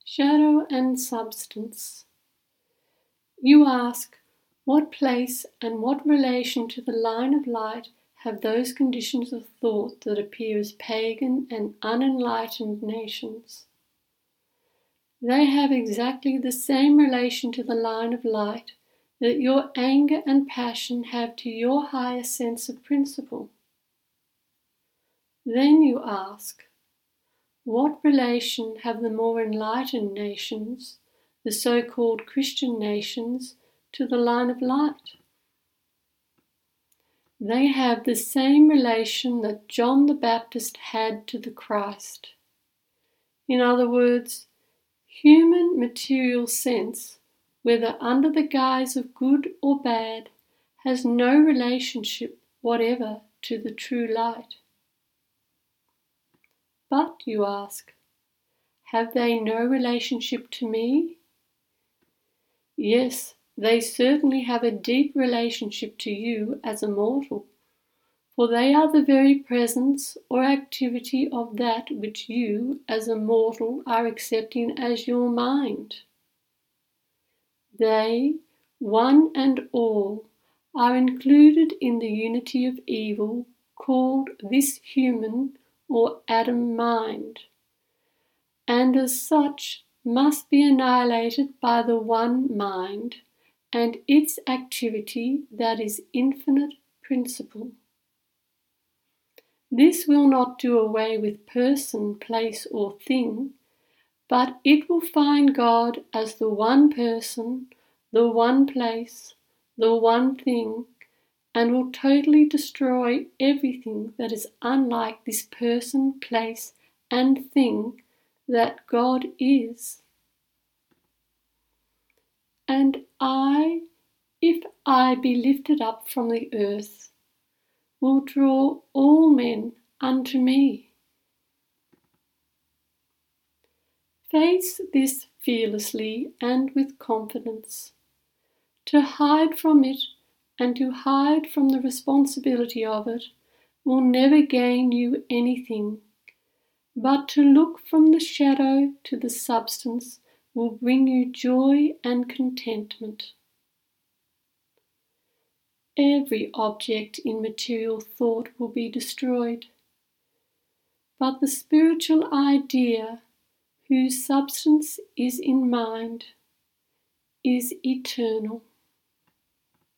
Shadow and substance. You ask, what place and what relation to the line of light have those conditions of thought that appear as pagan and unenlightened nations? They have exactly the same relation to the line of light that your anger and passion have to your higher sense of principle. Then you ask, what relation have the more enlightened nations, the so-called Christian nations, to the line of light? They have the same relation that John the Baptist had to the Christ. In other words, human material sense, whether under the guise of good or bad, has no relationship whatever to the true light. But, you ask, have they no relationship to me? Yes, they certainly have a deep relationship to you as a mortal, for they are the very presence or activity of that which you, as a mortal, are accepting as your mind. They, one and all, are included in the unity of evil called this human or Adam mind, and as such must be annihilated by the one mind and its activity that is infinite principle. This will not do away with person, place, or thing, but it will find God as the one person, the one place, the one thing, and will totally destroy everything that is unlike this person, place, and thing that God is. And I, if I be lifted up from the earth, will draw all men unto me. Face this fearlessly and with confidence. To hide from it and to hide from the responsibility of it will never gain you anything, but to look from the shadow to the substance will bring you joy and contentment. Every object in material thought will be destroyed, but the spiritual idea, whose substance is in mind, is eternal.